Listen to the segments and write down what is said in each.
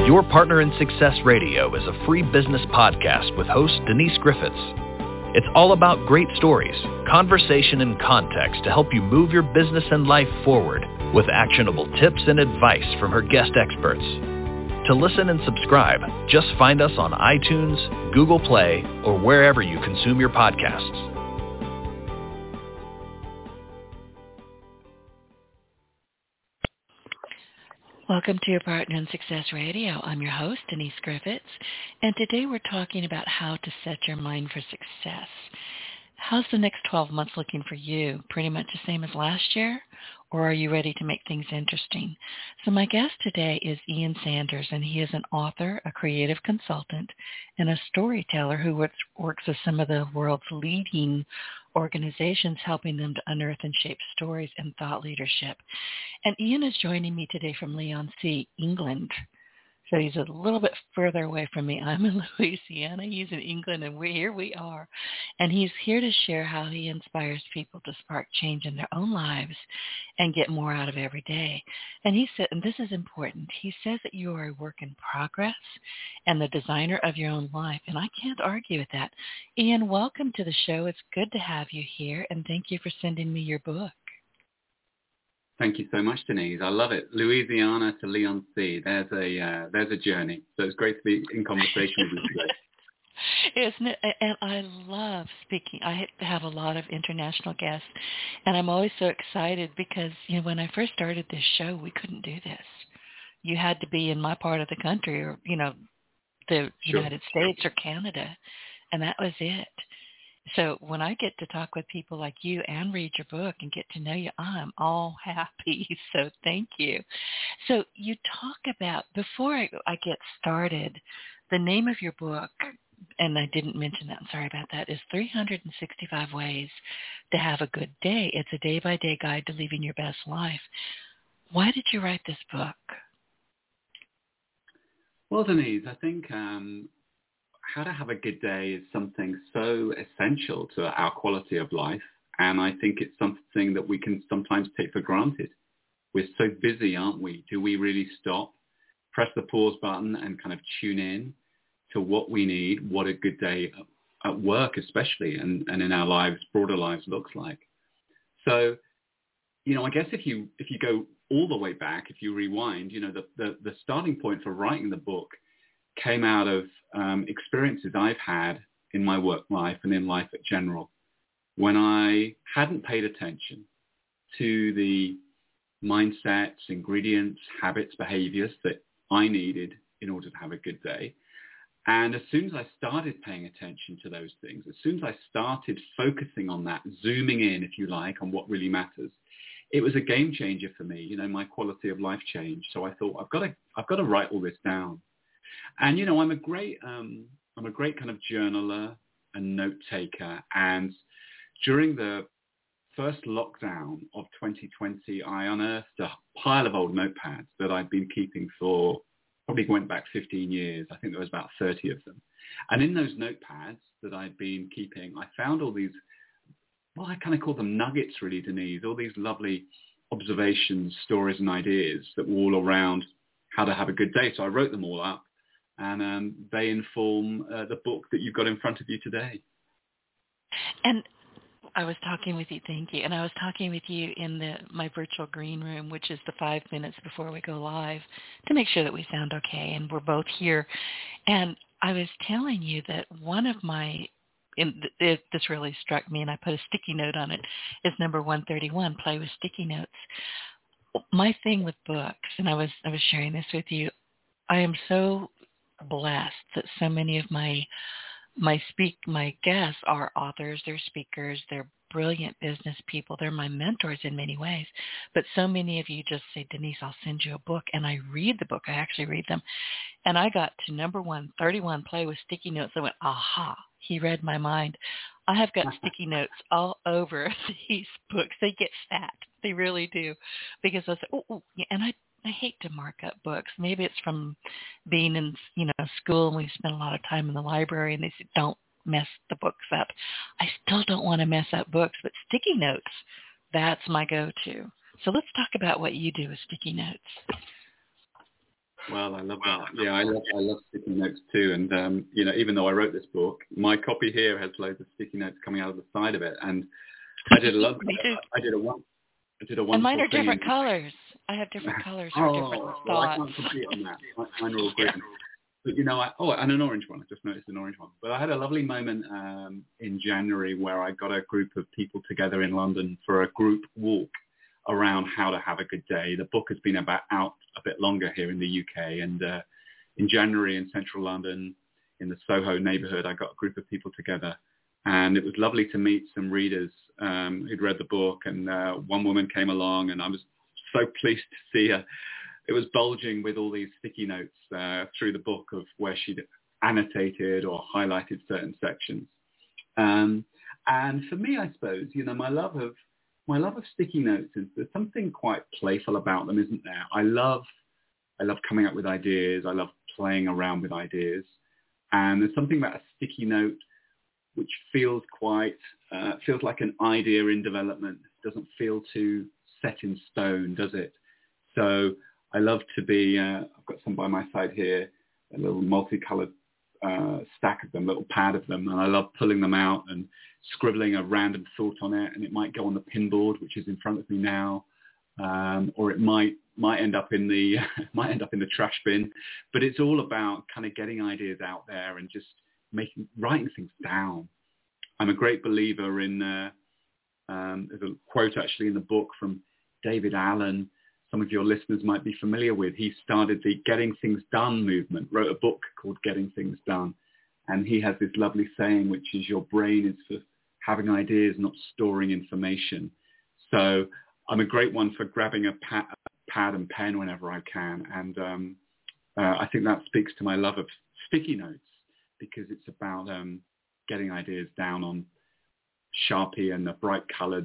Your Partner in Success Radio is a free business podcast with host Denise Griffiths. It's all about great stories, conversation, and context to help you move your business and life forward with actionable tips and advice from her guest experts. To listen and subscribe, just find us on iTunes, Google Play, or wherever you consume your podcasts. Welcome to Your Partner in Success Radio. I'm your host, Denise Griffiths, and today we're talking about how to set your mind for success. How's the next 12 months looking for you? Pretty much the same as last year? Or are you ready to make things interesting? So my guest today is Ian Sanders, and he is an author, a creative consultant, and a storyteller who works with some of the world's leading organizations, helping them to unearth and shape stories and thought leadership. And Ian is joining me today from Leigh-on-Sea, England. So he's a little bit further away from me. I'm in Louisiana. He's in England, and here we are. And he's here to share how he inspires people to spark change in their own lives and get more out of every day. And he said, and this is important, he says that you are a work in progress and the designer of your own life. And I can't argue with that. Ian, welcome to the show. It's good to have you here, and thank you for sending me your book. Thank you so much, Denise. I love it. Louisiana to Leigh-on-Sea. There's a journey. So it's great to be in conversation with you today. Isn't it? And I love speaking. I have a lot of international guests, and I'm always so excited because, when I first started this show, we couldn't do this. You had to be in my part of the country or, the United States or Canada, and that was it. So when I get to talk with people like you and read your book and get to know you, I'm all happy. So thank you. So you talk about, before I get started, the name of your book, and I didn't mention that, I'm sorry about that, is 365 Ways to Have a Good Day. It's a day-by-day guide to living your best life. Why did you write this book? Well, Denise, I think how to have a good day is something so essential to our quality of life. And I think it's something that we can sometimes take for granted. We're so busy, aren't we? Do we really stop, press the pause button and kind of tune in to what we need, what a good day at work especially, and in our lives, broader lives looks like? So, I guess if you go all the way back, if you rewind, the starting point for writing the book came out of experiences I've had in my work life and in life in general, when I hadn't paid attention to the mindsets, ingredients, habits, behaviors that I needed in order to have a good day. And as soon as I started paying attention to those things, as soon as I started focusing on that, zooming in, if you like, on what really matters, it was a game changer for me. My quality of life changed. So I thought, I've got to write all this down. And, I'm a great kind of journaler and note taker. And during the first lockdown of 2020, I unearthed a pile of old notepads that I'd been keeping for, probably went back 15 years. I think there was about 30 of them. And in those notepads that I'd been keeping, I found all these, well, I kind of call them nuggets really, Denise, all these lovely observations, stories and ideas that were all around how to have a good day. So I wrote them all up. And they inform the book that you've got in front of you today. And I was talking with you, thank you. And I was talking with you in my virtual green room, which is the 5 minutes before we go live, to make sure that we sound okay. And we're both here. And I was telling you that one of this really struck me, and I put a sticky note on it, is number 131, play with sticky notes. My thing with books, and I was sharing this with you, I am so blessed that so many of my guests are authors, they're speakers, they're brilliant business people, they're my mentors in many ways. But so many of you just say, Denise, I'll send you a book, and I read the book. I actually read them. And I got to number 131, play with sticky notes. I went, aha, he read my mind. I have got sticky notes all over these books. They get fat. They really do. Because I say, oh, and I hate to mark up books. Maybe it's from being in, school, and we spend a lot of time in the library, and they say, don't mess the books up. I still don't want to mess up books, but sticky notes, that's my go-to. So let's talk about what you do with sticky notes. Well, I love that. Yeah, I love sticky notes too. And even though I wrote this book, my copy here has loads of sticky notes coming out of the side of it. And I did a lot. Me too. I did a wonderful And mine are thing. different colors. I have different colors for different Well, I thoughts. can't compete on that. Mine are all green. But and an orange one. I just noticed an orange one. But I had a lovely moment in January where I got a group of people together in London for a group walk around how to have a good day. The book has been out a bit longer here in the UK, and in January in central London, in the Soho neighbourhood, I got a group of people together, and it was lovely to meet some readers who'd read the book. And one woman came along, and I was so pleased to see her. It was bulging with all these sticky notes through the book of where she'd annotated or highlighted certain sections. And for me, I suppose, my love of sticky notes is there's something quite playful about them, isn't there? I love coming up with ideas. I love playing around with ideas. And there's something about a sticky note which feels like an idea in development. It doesn't feel too set in stone, does it? So I love to be, I've got some by my side here, a little multicolored stack of them, little pad of them, and I love pulling them out and scribbling a random thought on it, and it might go on the pinboard, which is in front of me now, or it might end up in the trash bin. But it's all about kind of getting ideas out there and just writing things down. I'm a great believer in there's a quote actually in the book from David Allen. Some of your listeners might be familiar with. He started the Getting Things Done movement, wrote a book called Getting Things Done. And he has this lovely saying, which is your brain is for having ideas, not storing information. So I'm a great one for grabbing a pad and pen whenever I can. And I think that speaks to my love of sticky notes, because it's about getting ideas down on Sharpie and a bright colored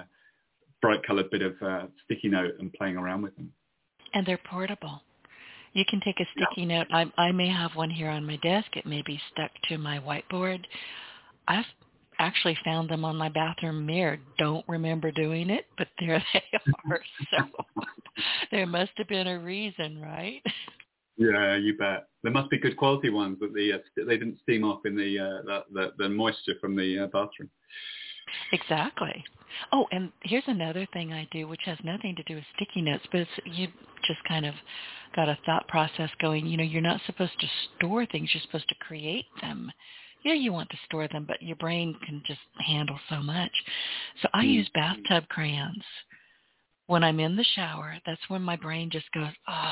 bit of sticky note and playing around with them. And they're portable. You can take a sticky note. I may have one here on my desk. It may be stuck to my whiteboard. I've actually found them on my bathroom mirror. Don't remember doing it, but there they are. So there must have been a reason, right? Yeah, you bet. There must be good quality ones that they didn't steam off in the moisture from the bathroom. Exactly. Oh, and here's another thing I do, which has nothing to do with sticky notes, but you just kind of got a thought process going. You're not supposed to store things. You're supposed to create them. Yeah, you want to store them, but your brain can just handle so much. So I use bathtub crayons. When I'm in the shower, that's when my brain just goes,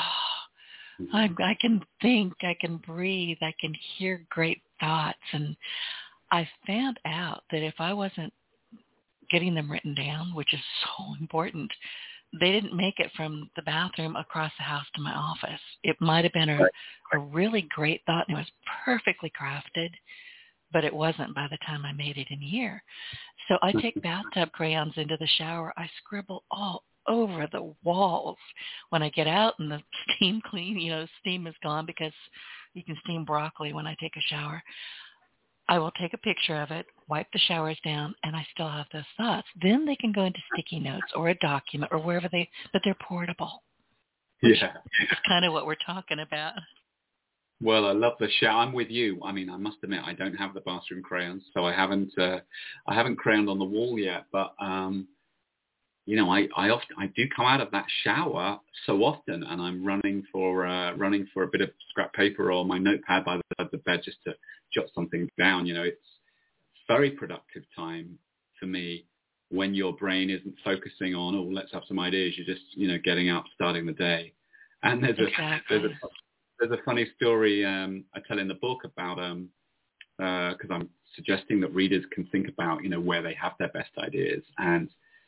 I can think, I can breathe, I can hear great thoughts. And I found out that if I wasn't getting them written down, which is so important, they didn't make it from the bathroom across the house to my office. It might have been a really great thought, and it was perfectly crafted, but it wasn't by the time I made it in here. So I take bathtub crayons into the shower. I scribble all over the walls. When I get out and the steam steam is gone, because you can steam broccoli when I take a shower, I will take a picture of it, wipe the showers down, and I still have those thoughts. Then they can go into sticky notes or a document or wherever but they're portable. Yeah. It's kind of what we're talking about. Well, I love the shower. I'm with you. I mean, I must admit, I don't have the bathroom crayons, so I haven't crayoned on the wall yet. But I do come out of that shower so often, and I'm running for a bit of scrap paper or my notepad by the bed just to jot something down. It's very productive time for me when your brain isn't focusing on, let's have some ideas. You're just getting out, starting the day. And there's a funny story I tell in the book about because I'm suggesting that readers can think about where they have their best ideas. And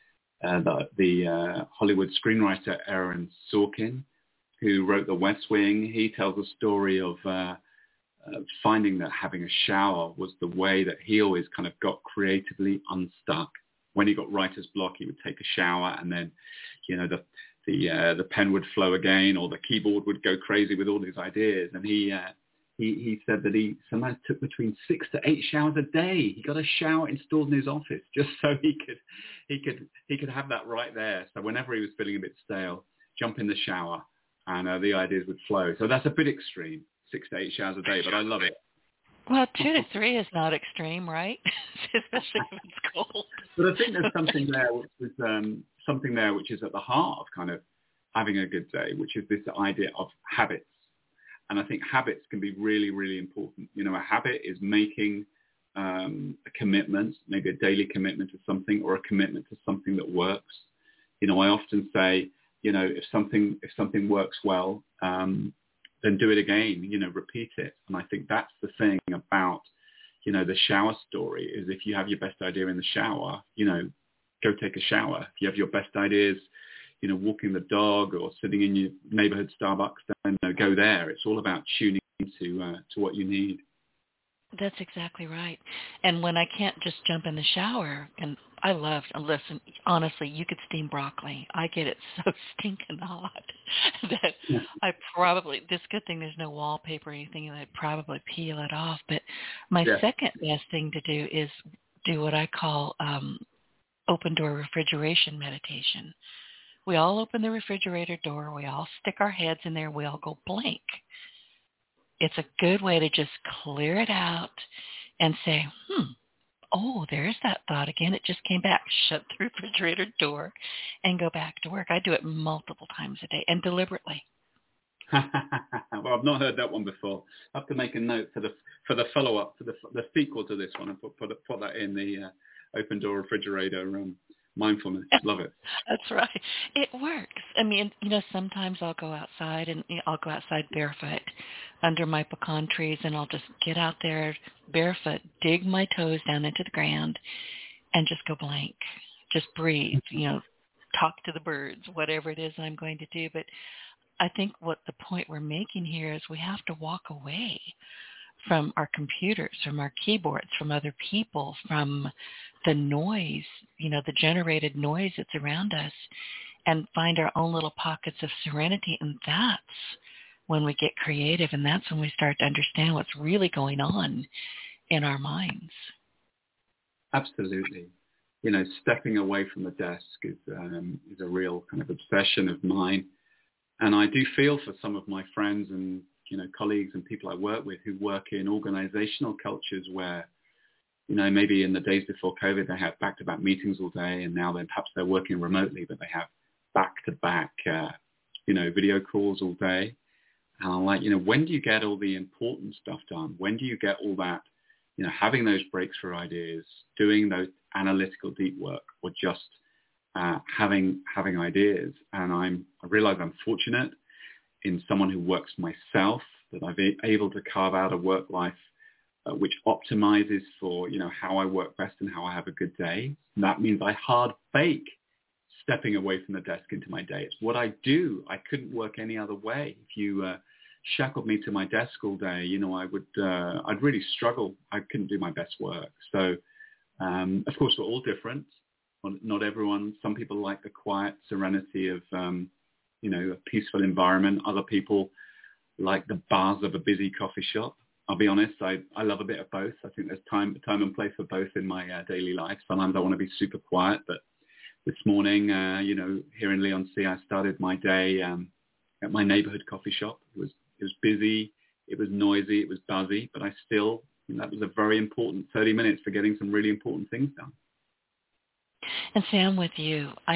the Hollywood screenwriter Aaron Sorkin, who wrote The West Wing, he tells a story of finding that having a shower was the way that he always kind of got creatively unstuck. When he got writer's block, he would take a shower, and then the pen would flow again, or the keyboard would go crazy with all his ideas. And he said that he sometimes took between 6 to 8 showers a day. He got a shower installed in his office just so he could have that right there. So whenever he was feeling a bit stale, jump in the shower, and the ideas would flow. So that's a bit extreme, 6 to 8 showers a day, but I love it. Well, 2 to 3 is not extreme, right? Especially if it's cold. But I think there's something there which is at the heart of kind of having a good day, which is this idea of habits. And I think habits can be really, really important. You know, a habit is making a commitment, maybe a daily commitment to something, or a commitment to something that works. You know, I often say, you know, if something works well, then do it again, you know, repeat it. And I think that's the thing about, you know, the shower story is if you have your best idea in the shower, you know, go take a shower. If you have your best ideas, you know, walking the dog or sitting in your neighborhood Starbucks, then go there. It's all about tuning into what you need. That's exactly right. And when I can't just jump in the shower, and listen, honestly, you could steam broccoli. I get it so stinking hot that this good thing there's no wallpaper or anything, and I'd probably peel it off. But my second best thing to do is do what I call open door refrigeration meditation. We all open the refrigerator door. We all stick our heads in there. We all go blank. It's a good way to just clear it out and say, oh, there's that thought again. It just came back. Shut the refrigerator door and go back to work. I do it multiple times a day and deliberately. Well, I've not heard that one before. I have to make a note for the follow-up, for the sequel to this one, and put that in the open door refrigerator mindfulness. Love it. That's right. It works. I mean, you know, sometimes I'll go outside and I'll go outside barefoot under my pecan trees, and I'll just get out there barefoot, dig my toes down into the ground, and just go blank. Just breathe, you know, talk to the birds, whatever it is I'm going to do. But I think what the point we're making here is we have to walk away from our computers, from our keyboards, from other people, from the noise, you know, the generated noise that's around us, and find our own little pockets of serenity. And that's when we get creative, and that's when we start to understand what's really going on in our minds. Absolutely. You know, stepping away from the desk is a real kind of obsession of mine. And I do feel for some of my friends and, you know, colleagues and people I work with who work in organizational cultures where, you know, maybe in the days before COVID, they had back-to-back meetings all day, and now then perhaps they're working remotely, but they have back-to-back, you know, video calls all day. And I'm like, you know, when do you get all the important stuff done? When do you get all that, you know, having those breaks for ideas, doing those analytical deep work, or just having ideas? And I realize I'm fortunate in someone who works myself, that I've been able to carve out a work life which optimizes for, you know, how I work best and how I have a good day. And that means I hard bake stepping away from the desk into my day. It's what I do. I couldn't work any other way. If you shackled me to my desk all day, you know, I'd really struggle. I couldn't do my best work. So, of course, we're all different. Not everyone. Some people like the quiet serenity of, you know, a peaceful environment. Other people like the buzz of a busy coffee shop. I'll be honest, I love a bit of both. I think there's time and place for both in my daily life. Sometimes I want to be super quiet, but this morning, you know, here in Leigh-on-Sea, I started my day at my neighborhood coffee shop. It was busy, it was noisy, it was buzzy, but I still, you know, that was a very important 30 minutes for getting some really important things done. And see, I'm with you. I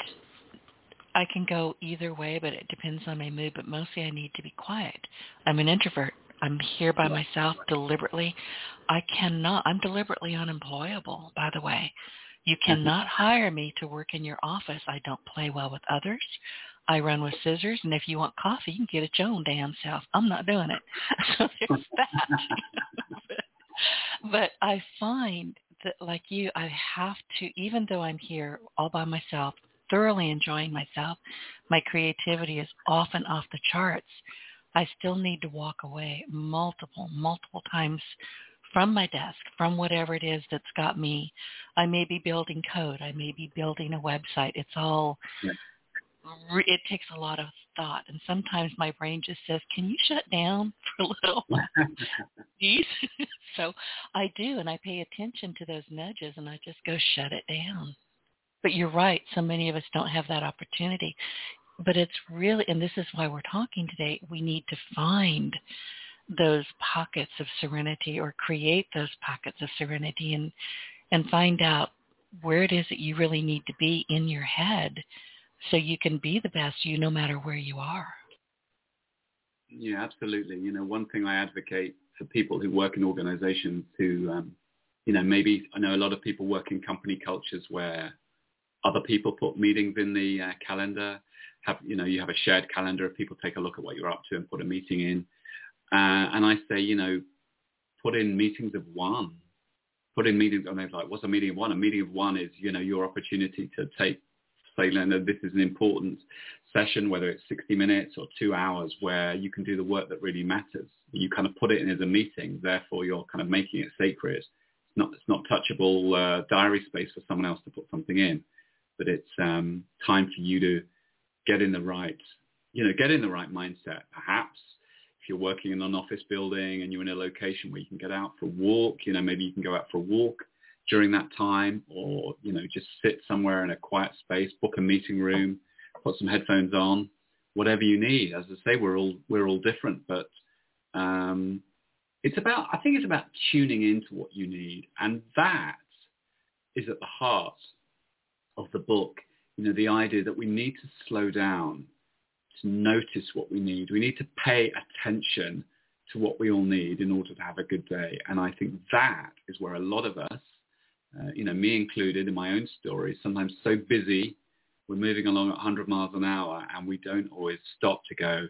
can go either way, but it depends on my mood, but mostly I need to be quiet. I'm an introvert. I'm here by myself deliberately. I'm deliberately unemployable, by the way. You cannot hire me to work in your office. I don't play well with others. I run with scissors, and if you want coffee, you can get it your own damn self. I'm not doing it. So there's that. But I find that, like you, I have to, even though I'm here all by myself, thoroughly enjoying myself, my creativity is often off the charts. I still need to walk away multiple times from my desk, from whatever it is that's got me. I may be building code. I may be building a website. It's all, it takes a lot of thought. And sometimes my brain just says, can you shut down for a little? Please? So I do, and I pay attention to those nudges, and I just go shut it down. But you're right. So many of us don't have that opportunity. But it's really, and this is why we're talking today, we need to find those pockets of serenity or create those pockets of serenity and find out where it is that you really need to be in your head so you can be the best you no matter where you are. Yeah, absolutely. One thing I advocate for people who work in organizations who, maybe I know a lot of people work in company cultures where other people put meetings in the calendar. You have a shared calendar of people take a look at what you're up to and put a meeting in. And I say, put in meetings of one. Put in meetings, and they're like, what's a meeting of one? A meeting of one is, your opportunity to say, this is an important session, whether it's 60 minutes or 2 hours, where you can do the work that really matters. You kind of put it in as a meeting, therefore you're kind of making it sacred. It's not touchable diary space for someone else to put something in, but it's time for you to get in the right mindset. Perhaps if you're working in an office building and you're in a location where you can get out for a walk, maybe you can go out for a walk during that time, or, just sit somewhere in a quiet space, book a meeting room, put some headphones on, whatever you need. As I say, we're all different, but I think it's about tuning into what you need. And that is at the heart of the book. The idea that we need to slow down to notice what we need. We need to pay attention to what we all need in order to have a good day. And I think that is where a lot of us, me included in my own story, sometimes so busy, we're moving along at 100 miles an hour and we don't always stop to go,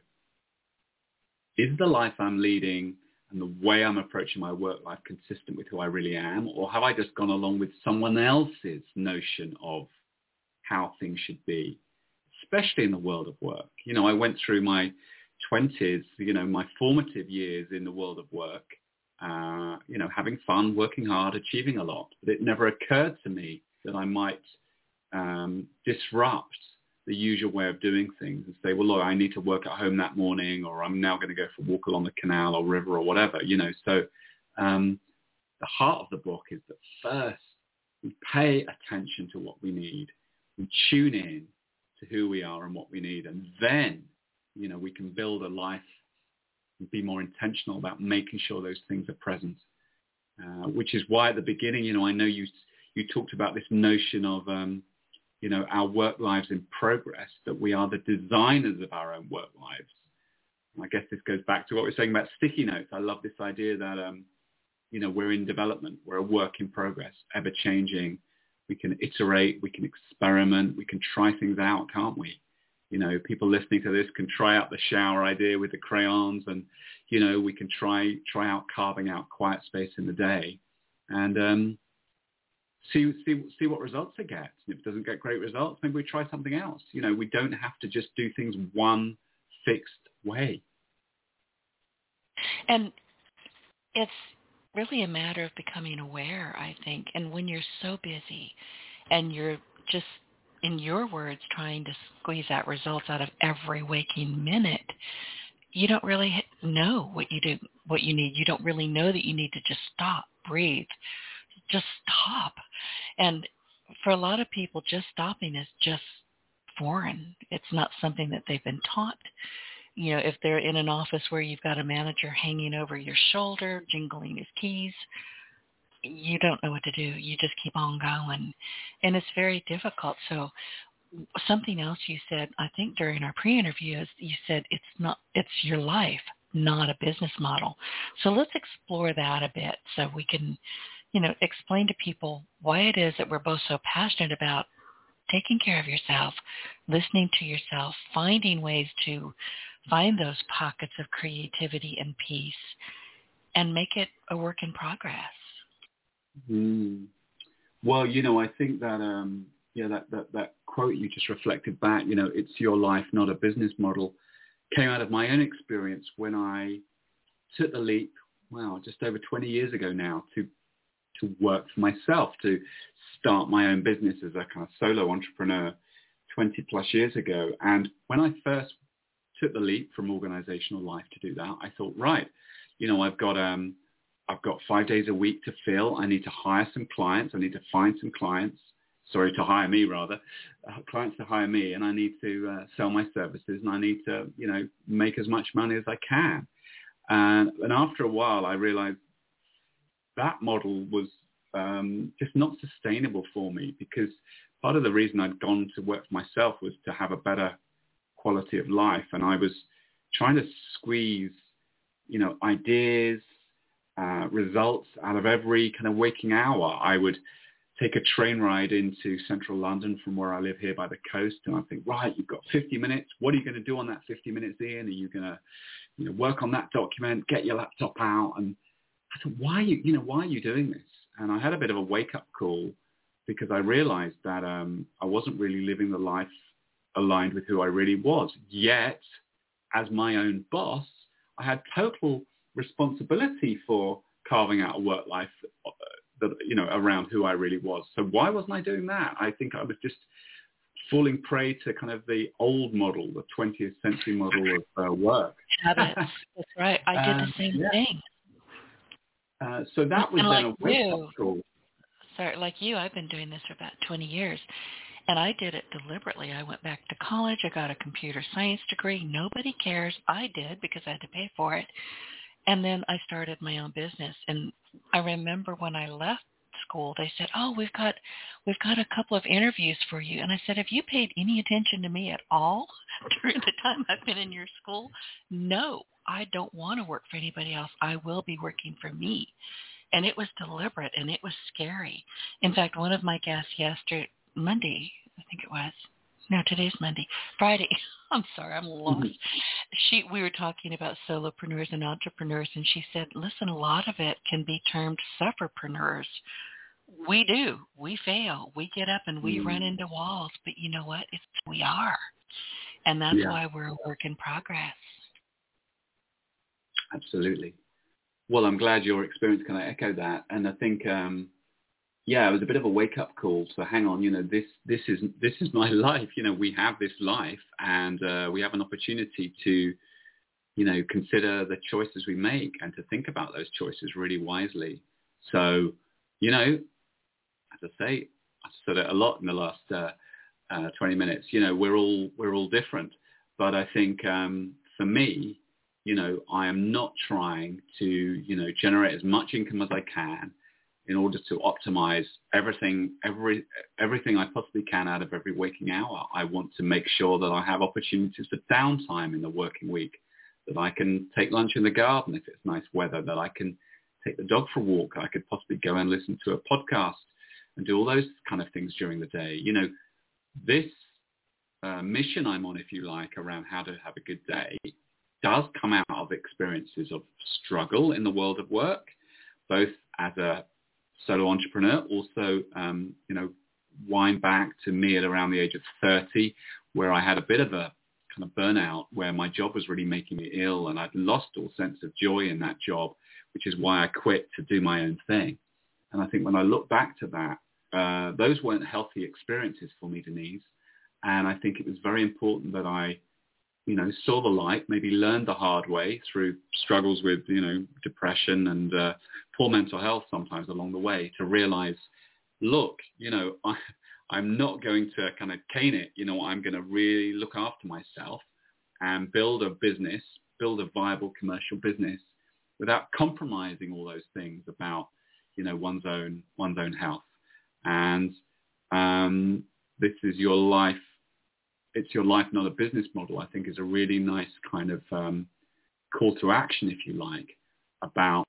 is the life I'm leading and the way I'm approaching my work life consistent with who I really am? Or have I just gone along with someone else's notion of how things should be, especially in the world of work? I went through my 20s, my formative years in the world of work, having fun, working hard, achieving a lot. But it never occurred to me that I might disrupt the usual way of doing things and say, well, look, I need to work at home that morning, or I'm now going to go for a walk along the canal or river or whatever, So the heart of the book is that first we pay attention to what we need. We tune in to who we are and what we need. And then, we can build a life and be more intentional about making sure those things are present, which is why at the beginning, I know you talked about this notion of, our work lives in progress, that we are the designers of our own work lives. And I guess this goes back to what we're saying about sticky notes. I love this idea that, we're in development. We're a work in progress, ever changing. We can iterate, we can experiment, we can try things out, can't we? People listening to this can try out the shower idea with the crayons, and, we can try out carving out quiet space in the day and see what results it gets. And if it doesn't get great results, maybe we try something else. We don't have to just do things one fixed way. And it's really a matter of becoming aware, I think. And when you're so busy and you're just, in your words, trying to squeeze out results out of every waking minute, you don't really know what you need. You don't really know that you need to just stop, breathe, just stop. And for a lot of people, just stopping is just foreign. It's not something that they've been taught. If they're in an office where you've got a manager hanging over your shoulder, jingling his keys, you don't know what to do. You just keep on going. And it's very difficult. So something else you said, I think during our pre-interview, is you said it's your life, not a business model. So let's explore that a bit so we can, explain to people why it is that we're both so passionate about taking care of yourself, listening to yourself, finding ways to find those pockets of creativity and peace, and make it a work in progress. Well, I think that that quote you just reflected back, it's your life, not a business model, came out of my own experience when I took the leap, just over 20 years ago now, to work for myself, to start my own business as a kind of solo entrepreneur 20 plus years ago. And when I first took the leap from organizational life to do that, I thought, right, I've got 5 days a week to fill. I need to hire some clients. I need to find some clients. to hire me rather, clients to hire me, and I need to sell my services, and I need to, make as much money as I can. And after a while, I realized that model was just not sustainable for me, because part of the reason I'd gone to work for myself was to have a better quality of life. And I was trying to squeeze, ideas, results out of every kind of waking hour. I would take a train ride into central London from where I live here by the coast, and I think, right, you've got 50 minutes. What are you going to do on that 50 minutes, Ian? Are you going to, work on that document, get your laptop out? And I thought, why are you doing this? And I had a bit of a wake-up call, because I realized that I wasn't really living the life aligned with who I really was. Yet, as my own boss, I had total responsibility for carving out a work life that, around who I really was. So why wasn't I doing that? I think I was just falling prey to kind of the old model, the 20th century model of work. Habits. That's right. I did the same thing. So that was then a wake-up call. Sorry, like you, I've been doing this for about 20 years, and I did it deliberately. I went back to college. I got a computer science degree. Nobody cares. I did, because I had to pay for it. And then I started my own business. And I remember when I left school, they said, "Oh, we've got a couple of interviews for you." And I said, "Have you paid any attention to me at all during the time I've been in your school?" No, I don't want to work for anybody else. I will be working for me. And it was deliberate, and it was scary. In fact, one of my guests Monday, I think it was. No, today's Monday. Friday. I'm sorry, I'm lost. We were talking about solopreneurs and entrepreneurs, and she said, listen, a lot of it can be termed sufferpreneurs. We do. We fail. We get up and we run into walls. But you know what? We are. And that's why we're a work in progress. Absolutely. Well, I'm glad your experience kind of echoed that. And I think, it was a bit of a wake-up call. So hang on, this is my life. We have this life, and we have an opportunity to, consider the choices we make and to think about those choices really wisely. So, as I say, I've said it a lot in the last 20 minutes. We're all different. But I think for me, I am not trying to, generate as much income as I can in order to optimize everything I possibly can out of every waking hour. I want to make sure that I have opportunities for downtime in the working week, that I can take lunch in the garden if it's nice weather, that I can take the dog for a walk. I could possibly go and listen to a podcast and do all those kind of things during the day. This mission I'm on, if you like, around how to have a good day does come out of experiences of struggle in the world of work, both as a solo entrepreneur, also, wind back to me at around the age of 30, where I had a bit of a kind of burnout, where my job was really making me ill, and I'd lost all sense of joy in that job, which is why I quit to do my own thing. And I think when I look back to that, those weren't healthy experiences for me, Denise. And I think it was very important that I, saw the light, maybe learned the hard way through struggles with, depression and poor mental health sometimes along the way, to realize, look, I'm not going to kind of cane it. I'm going to really look after myself and build a business, build a viable commercial business without compromising all those things about, one's own health. And this is your life. It's your life, not a business model, I think is a really nice kind of call to action, if you like, about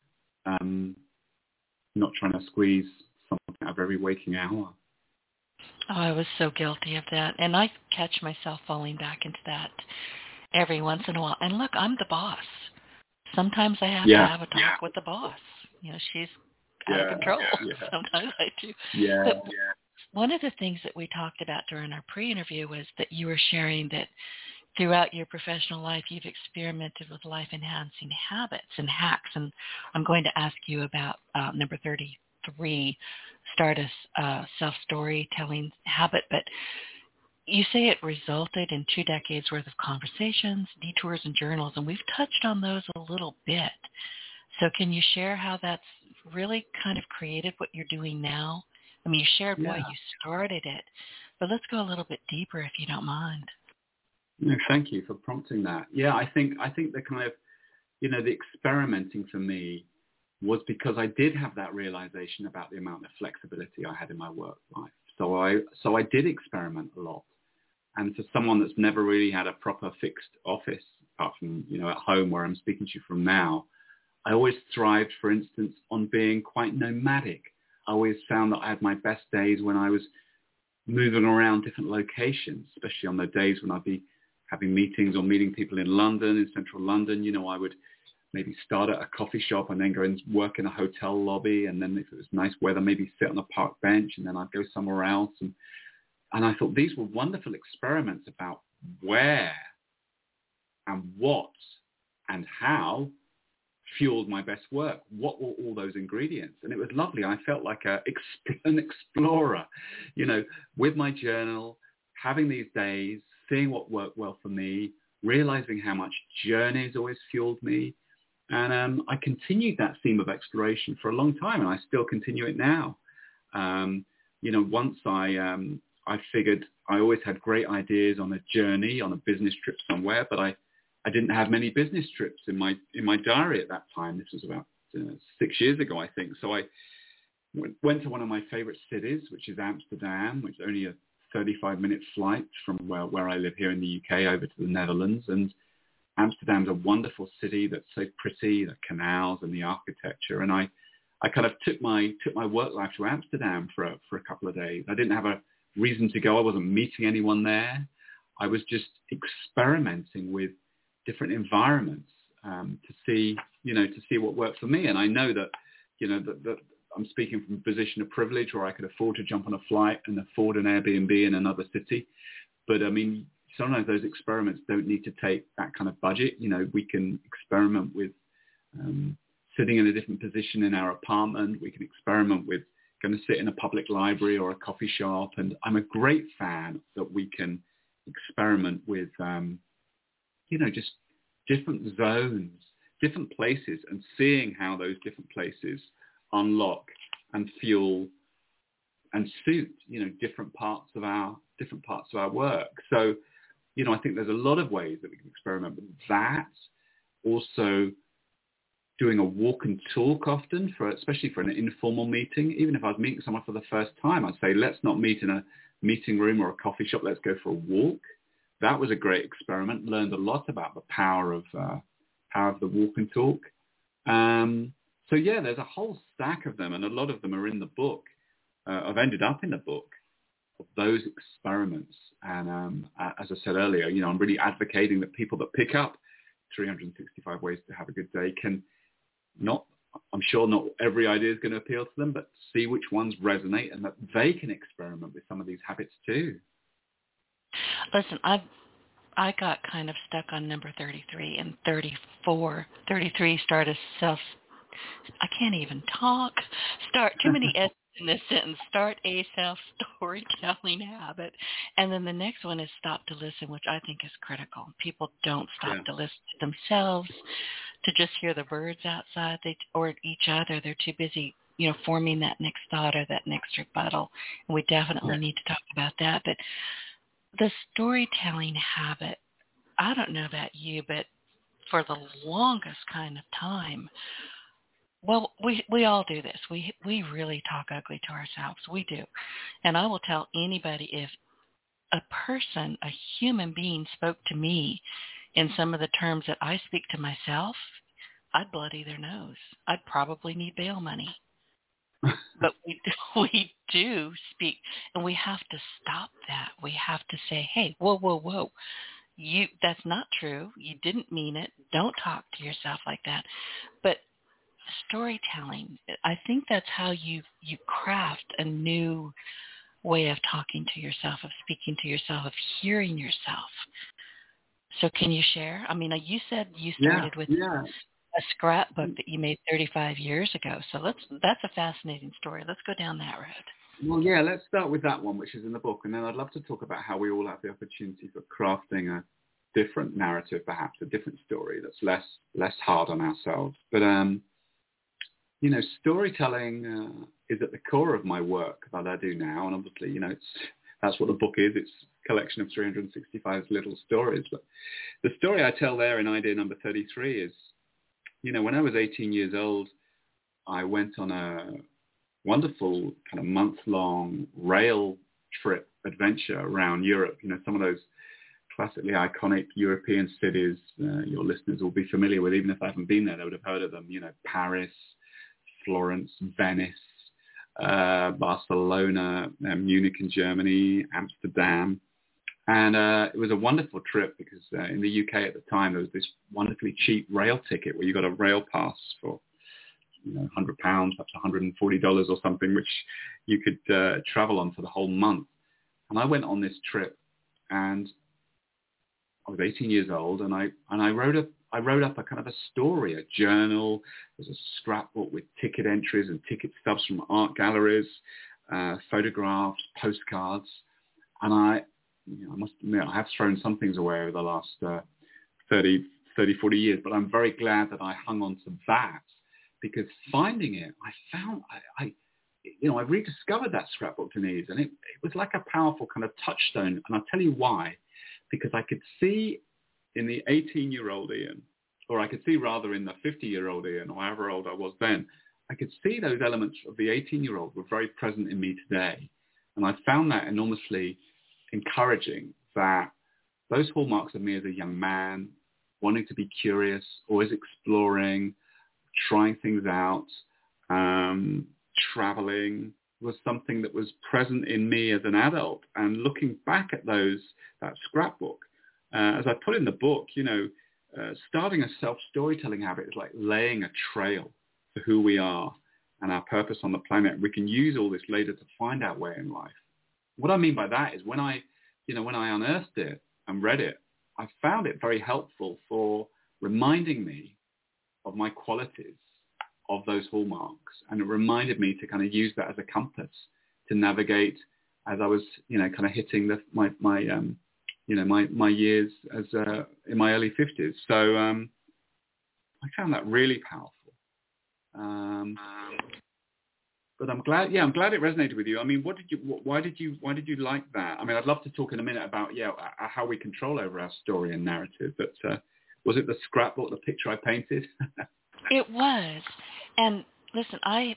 not trying to squeeze something out of every waking hour. Oh, I was so guilty of that. And I catch myself falling back into that every once in a while. And look, I'm the boss. Sometimes I have to have a talk with the boss. She's out of control. Sometimes I do. But one of the things that we talked about during our pre-interview was that you were sharing that throughout your professional life, you've experimented with life-enhancing habits and hacks. And I'm going to ask you about number 33, start a self-storytelling habit. But you say it resulted in 2 decades worth of conversations, detours, and journals. And we've touched on those a little bit. So can you share how that's really kind of created what you're doing now I mean, you shared why Yeah. you started it, but let's go a little bit deeper if you don't mind. No, thank you for prompting that. Yeah, I think the kind of, the experimenting for me was because I did have that realization about the amount of flexibility I had in my work life. So I did experiment a lot. And for someone that's never really had a proper fixed office, apart from, at home where I'm speaking to you from now, I always thrived, for instance, on being quite nomadic. I always found that I had my best days when I was moving around different locations, especially on the days when I'd be having meetings or meeting people in London, in central London. I would maybe start at a coffee shop and then go and work in a hotel lobby. And then if it was nice weather, maybe sit on a park bench, and then I'd go somewhere else. And I thought these were wonderful experiments about where and what and how fueled my best work. What were all those ingredients? And it was lovely. I felt like an explorer, with my journal, having these days, seeing what worked well for me, realizing how much journeys always fueled me. And I continued that theme of exploration for a long time, and I still continue it now. Once I figured I always had great ideas on a journey, on a business trip somewhere, but I didn't have many business trips in my diary at that time. This was about 6 years ago, I think. So I went to one of my favorite cities, which is Amsterdam, which is only a 35-minute flight from where I live here in the UK over to the Netherlands. And Amsterdam's a wonderful city that's so pretty, the canals and the architecture. And I kind of took my work life to Amsterdam for a couple of days. I didn't have a reason to go. I wasn't meeting anyone there. I was just experimenting with different environments to see what worked for me. And I know that, that I'm speaking from a position of privilege where I could afford to jump on a flight and afford an Airbnb in another city. But I mean, sometimes those experiments don't need to take that kind of budget. We can experiment with sitting in a different position in our apartment. We can experiment with going to sit in a public library or a coffee shop. And I'm a great fan that we can experiment with, just different zones, different places, and seeing how those different places unlock and fuel and suit, different parts of our work. So, I think there's a lot of ways that we can experiment with that. Also, doing a walk and talk often, especially for an informal meeting. Even if I was meeting someone for the first time, I'd say, let's not meet in a meeting room or a coffee shop. Let's go for a walk. That was a great experiment. Learned a lot about the power of the walk and talk. So yeah, there's a whole stack of them, and a lot of them are in the book. I've ended up in the book of those experiments. And as I said earlier, I'm really advocating that people that pick up 365 Ways to Have a Good Day can I'm sure not every idea is going to appeal to them, but see which ones resonate and that they can experiment with some of these habits too. Listen, I got kind of stuck on number 33 and 34. 33 I can't even talk. Too many S's in this sentence. Start a self-storytelling habit. And then the next one is stop to listen, which I think is critical. People don't stop to listen to themselves, to just hear the birds outside or each other. They're too busy, forming that next thought or that next rebuttal. And we definitely need to talk about that. But the storytelling habit, I don't know about you, but for the longest kind of time, well, we all do this. We really talk ugly to ourselves. We do. And I will tell anybody, if a person, a human being, spoke to me in some of the terms that I speak to myself, I'd bloody their nose. I'd probably need bail money. But we do speak, and we have to stop that. We have to say, hey, whoa. That's not true. You didn't mean it. Don't talk to yourself like that. But storytelling, I think that's how you craft a new way of talking to yourself, of speaking to yourself, of hearing yourself. So can you share? I mean, you said you started with a scrapbook that you made 35 years ago. So that's a fascinating story. Let's go down that road. Well, yeah, let's start with that one, which is in the book. And then I'd love to talk about how we all have the opportunity for crafting a different narrative, perhaps a different story that's less hard on ourselves. But storytelling is at the core of my work that I do now. And obviously, that's what the book is. It's a collection of 365 little stories. But the story I tell there in idea number 33 is, when I was 18 years old, I went on a wonderful kind of month-long rail trip adventure around Europe. Some of those classically iconic European cities your listeners will be familiar with. Even if I haven't been there, they would have heard of them. Paris, Florence, Venice, Barcelona, Munich in Germany, Amsterdam. And it was a wonderful trip because in the UK at the time, there was this wonderfully cheap rail ticket where you got a rail pass for £100, up to $140 or something, which you could travel on for the whole month. And I went on this trip, and I was 18 years old, and I wrote up a kind of a story, a journal. There's a scrapbook with ticket entries and ticket stubs from art galleries, photographs, postcards. And I must admit, I have thrown some things away over the last 30, 40 years, but I'm very glad that I hung on to that, because finding it, I rediscovered that scrapbook, Denise, and it was like a powerful kind of touchstone. And I'll tell you why. Because I could see in the 18-year-old Ian, or I could see rather in the 50-year-old Ian, or however old I was then, I could see those elements of the 18-year-old were very present in me today. And I found that enormously encouraging, that those hallmarks of me as a young man, wanting to be curious, always exploring, trying things out, traveling, was something that was present in me as an adult. And looking back at that scrapbook, as I put in the book, starting a self-storytelling habit is like laying a trail for who we are and our purpose on the planet. We can use all this later to find our way in life. What I mean by that is when I unearthed it and read it, I found it very helpful for reminding me of my qualities, of those hallmarks, and it reminded me to kind of use that as a compass to navigate as I was, kind of hitting my years as in my early 50s. So I found that really powerful. But I'm glad it resonated with you. I mean, why did you like that? I mean, I'd love to talk in a minute about how we control over our story and narrative. But was it the scrapbook, the picture I painted? It was. And listen, I'm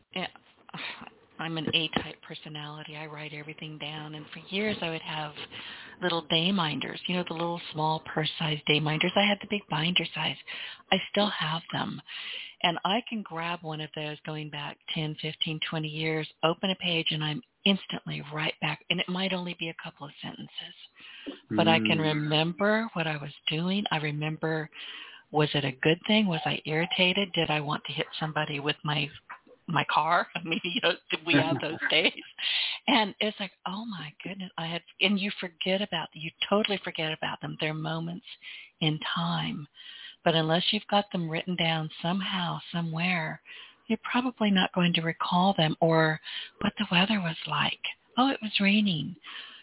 an A-type personality. I write everything down. And for years I would have little day minders, the little small purse-sized day minders. I had the big binder size. I still have them. And I can grab one of those going back 10, 15, 20 years, open a page, and I'm instantly right back. And it might only be a couple of sentences. But I can remember what I was doing. I remember, was it a good thing? Was I irritated? Did I want to hit somebody with my car? I mean, did we have those days? And it's like, oh my goodness, and you totally forget about them. They're moments in time. But unless you've got them written down somehow, somewhere, you're probably not going to recall them, or what the weather was like. Oh, it was raining.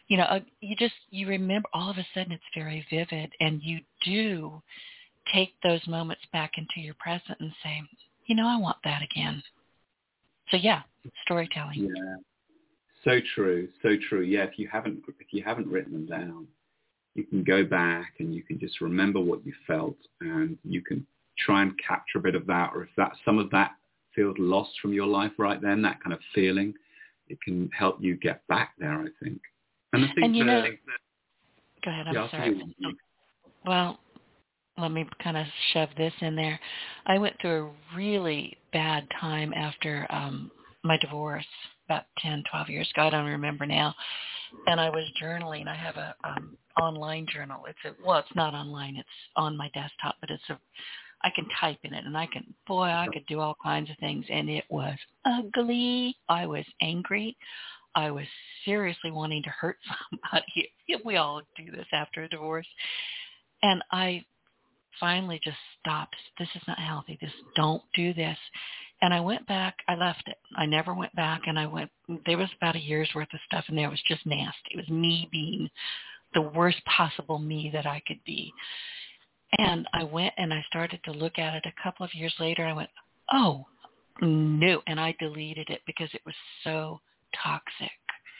You remember, all of a sudden it's very vivid, and you do take those moments back into your present and say, I want that again. So yeah, storytelling. Yeah, so true, so true. Yeah, if you haven't written them down, you can go back and you can just remember what you felt, and you can try and capture a bit of that. Or if some of that feels lost from your life right then, that kind of feeling, it can help you get back there, I think. And I think go ahead. I'm sorry. Well, let me kind of shove this in there. I went through a really bad time after my divorce about 10, 12 years ago. I don't remember now. And I was journaling. I have a online journal. It's not online. It's on my desktop, but I can type in it, and I could do all kinds of things. And it was ugly. I was angry. I was seriously wanting to hurt somebody. We all do this after a divorce. And I finally just stopped. This is not healthy. Don't do this. And I went back. I left it. I never went back. And there was about a year's worth of stuff in there. It was just nasty. It was me being the worst possible me that I could be. And I went and I started to look at it a couple of years later. I went, oh, No, and I deleted it because it was so toxic.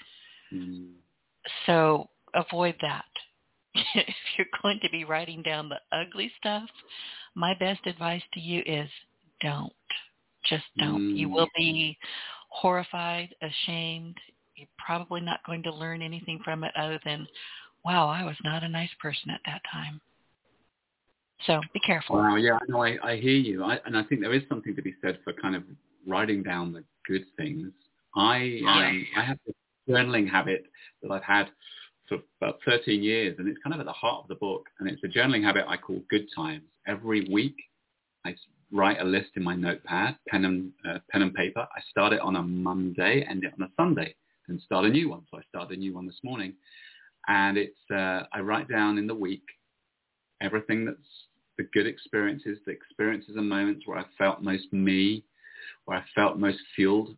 So avoid that. If you're going to be writing down the ugly stuff, my best advice to you is don't. Just don't. You will be horrified, ashamed. You're probably not going to learn anything from it other than, wow, I was not a nice person at that time. So be careful. Wow, yeah, no, I hear you. And I think there is something to be said for kind of writing down the good things. I have this journaling habit that I've had for about 13 years, and it's kind of at the heart of the book. And it's a journaling habit I call Good Times. Every week, I write a list in my notepad, pen and paper. I start it on a Monday, end it on a Sunday, and start a new one. So I started a new one this morning. And it's I write down in the week everything that's the good experiences, the experiences and moments where I felt most me, where I felt most fueled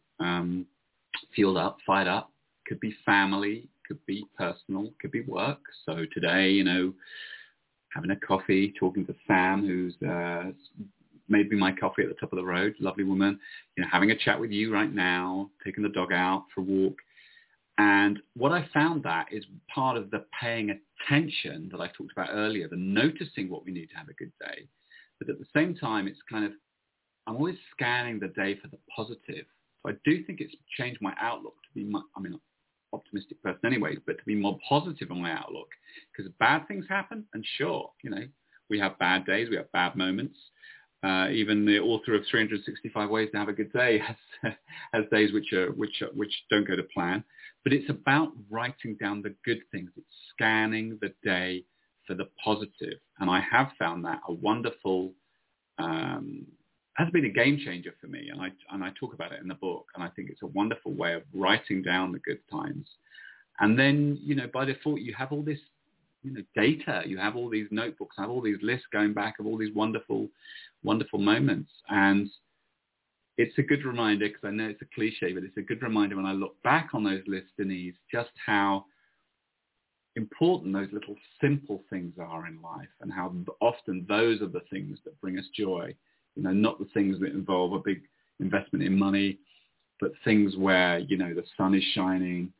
up, fired up. Could be family, could be personal, could be work. So today, having a coffee, talking to Sam, who's made me my coffee at the top of the road, lovely woman, having a chat with you right now, taking the dog out for a walk. And what I found that is part of the paying attention that I talked about earlier, the noticing what we need to have a good day. But at the same time, it's kind of, I'm always scanning the day for the positive. So I do think it's changed my outlook to be, optimistic person anyways, but to be more positive on my outlook. Because bad things happen, and sure, we have bad days, we have bad moments. Even the author of 365 Ways to Have a Good Day has days which don't go to plan. But it's about writing down the good things. It's scanning the day for the positive. And I have found that a wonderful, has been a game changer for me. And I talk about it in the book. And I think it's a wonderful way of writing down the good times. And then, by default, you have all this, data. You have all these notebooks, have all these lists going back of all these wonderful, wonderful moments. And it's a good reminder, because I know it's a cliche, but it's a good reminder when I look back on those lists, Denise, just how important those little simple things are in life, and how often those are the things that bring us joy. Not the things that involve a big investment in money, but things where, the sun is shining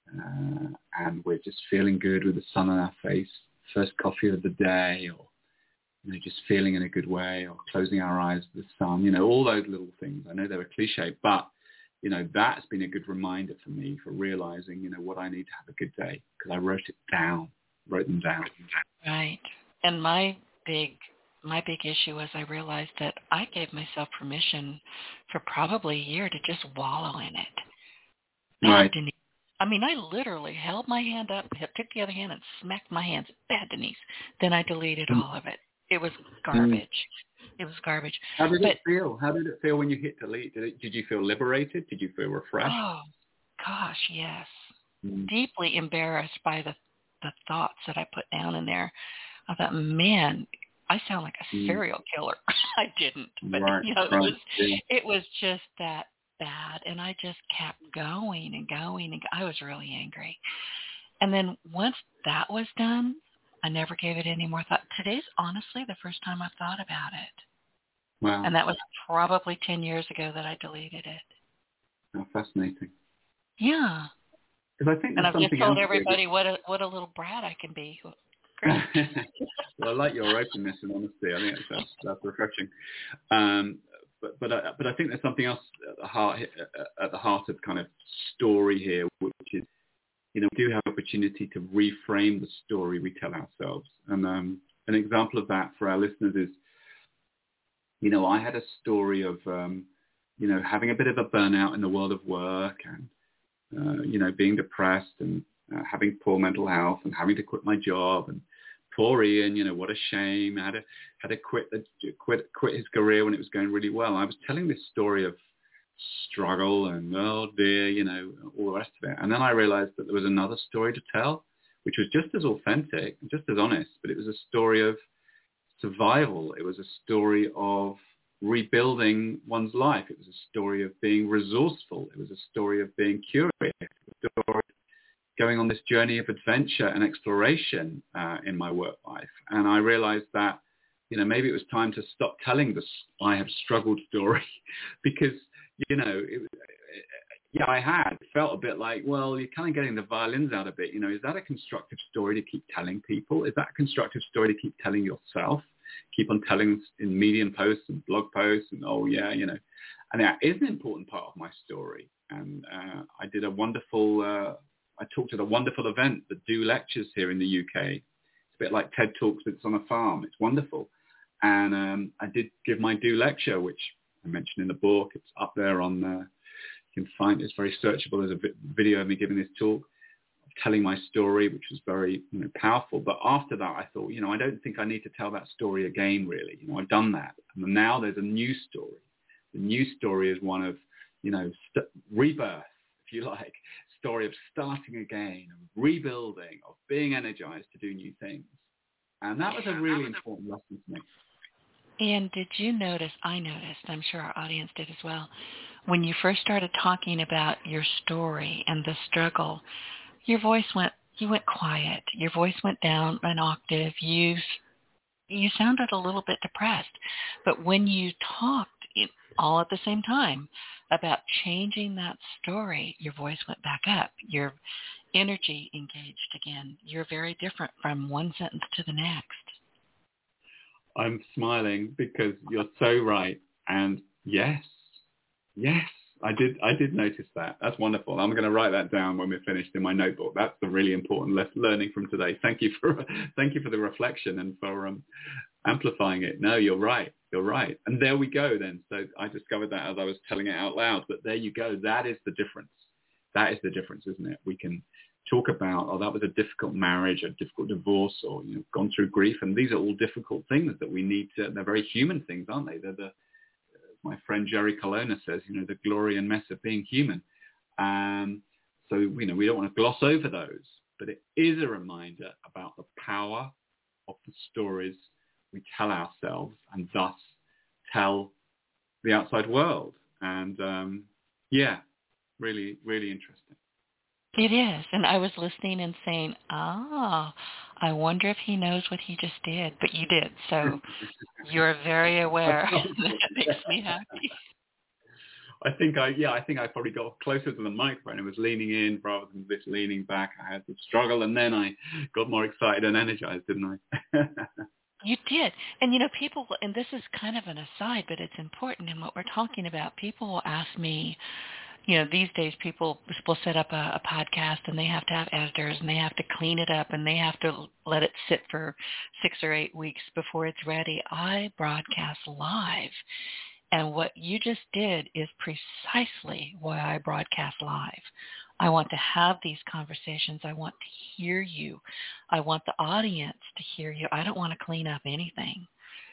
and we're just feeling good with the sun on our face, first coffee of the day, or just feeling in a good way, or closing our eyes to the sun, all those little things. I know they're a cliche, but, that's been a good reminder for me for realizing, what I need to have a good day, because I wrote them down. Right. And my big issue was I realized that I gave myself permission for probably a year to just wallow in it. Right. Denise. I literally held my hand up, took the other hand and smacked my hands. Bad, Denise. Then I deleted all of it. It was garbage. It was garbage. How did it feel? How did it feel when you hit delete? Did you feel liberated? Did you feel refreshed? Oh, gosh, yes. Deeply embarrassed by the thoughts that I put down in there. I thought, man, I sound like a serial killer. I didn't. But, it was just that bad. And I just kept going and going. And I was really angry. And then once that was done, I never gave it any more thought. Today's honestly the first time I've thought about it. Wow. And that was probably 10 years ago that I deleted it. How fascinating. Yeah. Because I think and I've just told everybody what a little brat I can be. Great. Well, I like your openness and honesty. I think that's refreshing. But I think there's something else at the heart of kind of story here, which is, we do have opportunity to reframe the story we tell ourselves. And an example of that for our listeners is, I had a story of, having a bit of a burnout in the world of work, and, being depressed, and having poor mental health, and having to quit my job, and poor Ian, what a shame. I had to quit his career when it was going really well. I was telling this story of struggle and, oh dear, all the rest of it. And then I realized that there was another story to tell, which was just as authentic, just as honest, but it was a story of survival. It was a story of rebuilding one's life. It was a story of being resourceful. It was a story of being curious. It was a story of going on this journey of adventure and exploration in my work life. And I realized that, maybe it was time to stop telling this I have struggled story, because yeah, I had felt a bit like, well, you're kind of getting the violins out a bit. Is that a constructive story to keep telling people? Is that a constructive story to keep telling yourself? Keep on telling in Medium posts and blog posts and, and that is an important part of my story. And I talked at a wonderful event, the Do Lectures here in the UK. It's a bit like TED Talks, but it's on a farm. It's wonderful. And I did give my Do Lecture, which I mentioned in the book. It's up there on, you can find it's very searchable. There's a video of me giving this talk, telling my story, which was very powerful. But after that, I thought, I don't think I need to tell that story again, really. I've done that. And now there's a new story. The new story is one of, rebirth, if you like, story of starting again, of rebuilding, of being energized to do new things. And that was a really important lesson to me. And did you notice, I noticed, I'm sure our audience did as well, when you first started talking about your story and the struggle, you went quiet. Your voice went down an octave. You sounded a little bit depressed. But when you talked all at the same time about changing that story, your voice went back up. Your energy engaged again. You're very different from one sentence to the next. I'm smiling because you're so right. And yes, I did notice that. That's wonderful. I'm going to write that down when we're finished in my notebook. That's the really important learning from today. Thank you for the reflection and for amplifying it. No, you're right. And there we go then. So I discovered that as I was telling it out loud. But there you go. That is the difference. That is the difference, isn't it? We can talk about, that was a difficult marriage, a difficult divorce, or gone through grief. And these are all difficult things that we need to, they're very human things, aren't they? They're my friend Jerry Colonna says, the glory and mess of being human. So, we don't want to gloss over those, but it is a reminder about the power of the stories we tell ourselves and thus tell the outside world. And really, really interesting. It is. And I was listening and saying, I wonder if he knows what he just did. But you did. So you're very aware. That makes me happy. I think I probably got closer to the microphone and was leaning in rather than this leaning back. I had to struggle, and then I got more excited and energized, didn't I? You did. And, people, and this is kind of an aside, but it's important in what we're talking about. People will ask me, these days people will set up a podcast and they have to have editors and they have to clean it up and they have to let it sit for 6 or 8 weeks before it's ready. I broadcast live. And what you just did is precisely why I broadcast live. I want to have these conversations. I want to hear you. I want the audience to hear you. I don't want to clean up anything.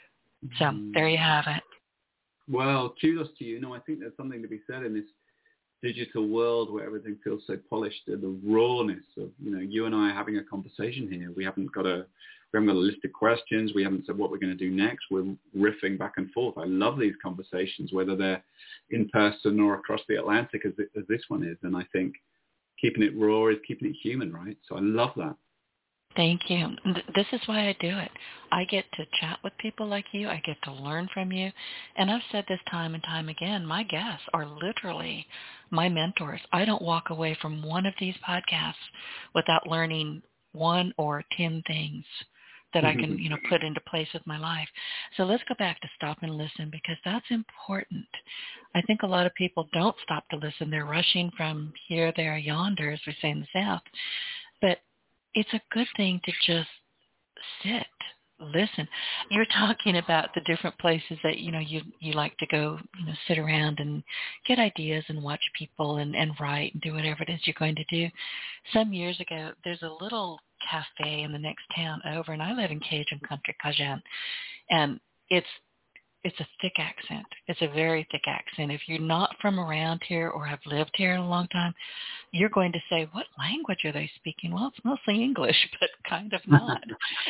So there you have it. Well, kudos to you. I think there's something to be said in this digital world where everything feels so polished, the rawness of, you and I having a conversation here. We haven't got a list of questions. We haven't said what we're going to do next. We're riffing back and forth. I love these conversations, whether they're in person or across the Atlantic as this one is. And I think keeping it raw is keeping it human, right? So I love that. Thank you. This is why I do it. I get to chat with people like you. I get to learn from you. And I've said this time and time again, my guests are literally my mentors. I don't walk away from one of these podcasts without learning 1 or 10 things that I can, put into place with my life. So let's go back to stop and listen, because that's important. I think a lot of people don't stop to listen. They're rushing from here, there, yonder, as we say in the South. But it's a good thing to just sit, listen. You're talking about the different places that, you like to go, sit around and get ideas and watch people and write and do whatever it is you're going to do. Some years ago, there's a little cafe in the next town over, and I live in Cajun country, Cajun, and it's a thick accent. It's a very thick accent. If you're not from around here or have lived here in a long time, you're going to say, what language are they speaking? Well, it's mostly English, but kind of not.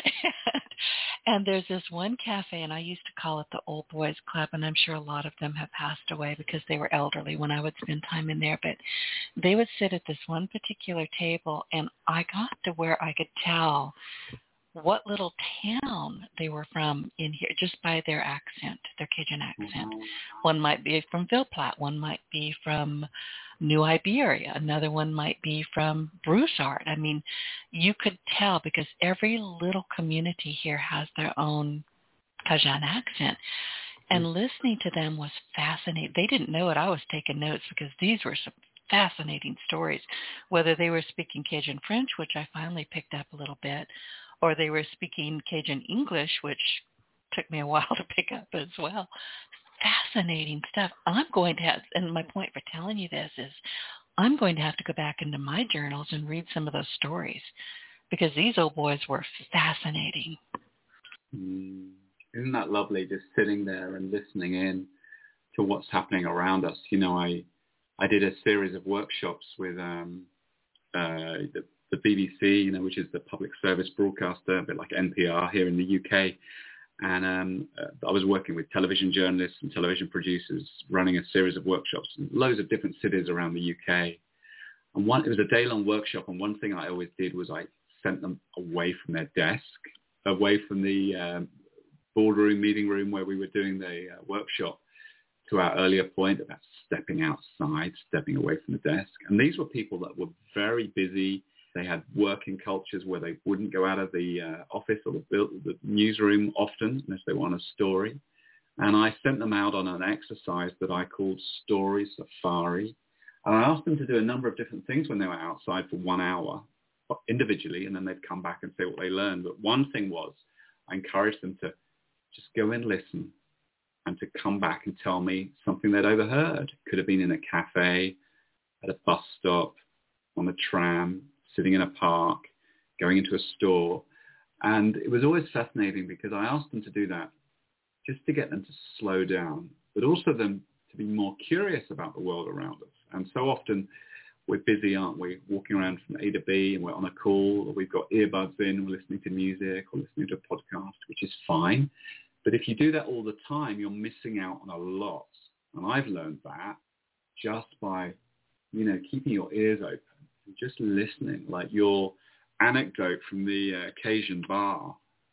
And there's this one cafe, and I used to call it the Old Boys Club, and I'm sure a lot of them have passed away because they were elderly when I would spend time in there. But they would sit at this one particular table, and I got to where I could tell what little town they were from in here just by their accent, their Cajun accent. One might be from Ville Platte. One might be from New Iberia. Another one might be from Broussard. I mean, you could tell because every little community here has their own Cajun accent. And listening to them was fascinating. They didn't know it. I was taking notes because these were some fascinating stories, whether they were speaking Cajun French, which I finally picked up a little bit, or they were speaking Cajun English, which took me a while to pick up as well. Fascinating stuff. I'm going to have, and my point for telling you this is I'm going to have to go back into my journals and read some of those stories because these old boys were fascinating. Isn't that lovely, just sitting there and listening in to what's happening around us? You know, I did a series of workshops with the BBC, you know, which is the public service broadcaster, a bit like NPR here in the UK. And I was working with television journalists and television producers, running a series of workshops in loads of different cities around the UK. And it was a day-long workshop, and one thing I always did was I sent them away from their desk, away from the boardroom, meeting room where we were doing the workshop, to our earlier point about stepping outside, stepping away from the desk. And these were people that were very busy. They had working cultures where they wouldn't go out of the office or the newsroom often unless they were on a story. And I sent them out on an exercise that I called Story Safari. And I asked them to do a number of different things when they were outside for 1 hour individually, and then they'd come back and say what they learned. But one thing was I encouraged them to just go and listen and to come back and tell me something they'd overheard. Could have been in a cafe, at a bus stop, on a tram, sitting in a park, going into a store. And it was always fascinating because I asked them to do that just to get them to slow down, but also them to be more curious about the world around us. And so often we're busy, aren't we, walking around from A to B, and we're on a call, or we've got earbuds in, we're listening to music or listening to a podcast, which is fine. But if you do that all the time, you're missing out on a lot. And I've learned that just by, you know, keeping your ears open and just listening, like your anecdote from the Cajun bar.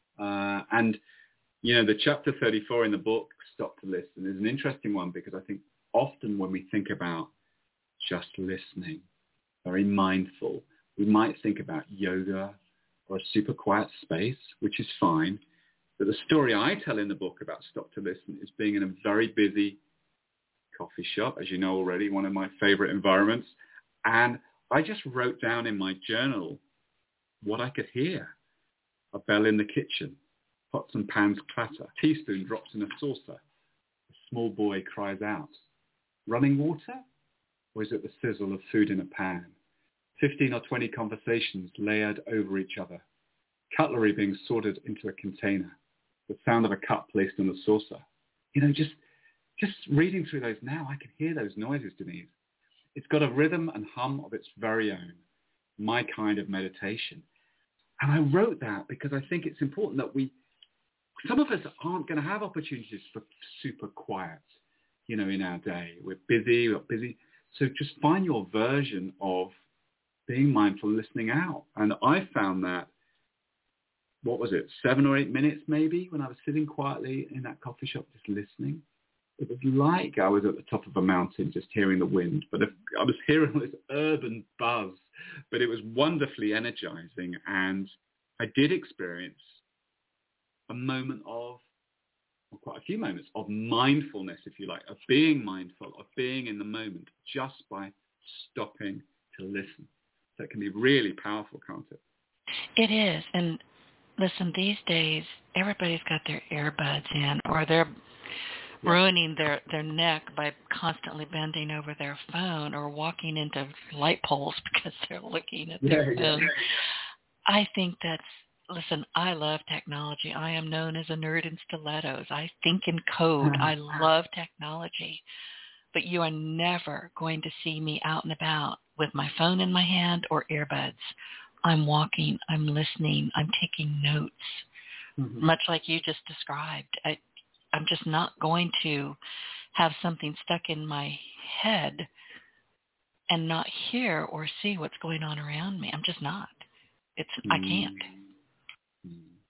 And, you know, the chapter 34 in the book, Stop to Listen, is an interesting one because I think often when we think about just listening, very mindful, we might think about yoga or a super quiet space, which is fine. But the story I tell in the book about Stop to Listen is being in a very busy coffee shop, as you know already, one of my favorite environments. And I just wrote down in my journal what I could hear. A bell in the kitchen, pots and pans clatter, teaspoon drops in a saucer, a small boy cries out. Running water? Or is it the sizzle of food in a pan? 15 or 20 conversations layered over each other. Cutlery being sorted into a container. The sound of a cup placed in the saucer. You know, just reading through those now, I can hear those noises, Denise. It's got a rhythm and hum of its very own, my kind of meditation. And I wrote that because I think it's important that some of us aren't going to have opportunities for super quiet, you know, in our day. We're busy. So just find your version of being mindful, listening out. And I found that, 7 or 8 minutes maybe, when I was sitting quietly in that coffee shop just listening. It was like I was at the top of a mountain just hearing the wind, but I was hearing all this urban buzz, but it was wonderfully energizing. And I did experience a moment of, or quite a few moments of mindfulness, if you like, of being mindful, of being in the moment, just by stopping to listen. So it can be really powerful, can't it? It is. And listen, these days, everybody's got their earbuds in, or they're ruining their neck by constantly bending over their phone or walking into light poles because they're looking at their phone. I think listen, I love technology. I am known as a nerd in stilettos. I think in code. I love technology. But you are never going to see me out and about with my phone in my hand or earbuds. I'm walking, I'm listening, I'm taking notes, much like you just described. I'm just not going to have something stuck in my head and not hear or see what's going on around me. I'm just not. I can't.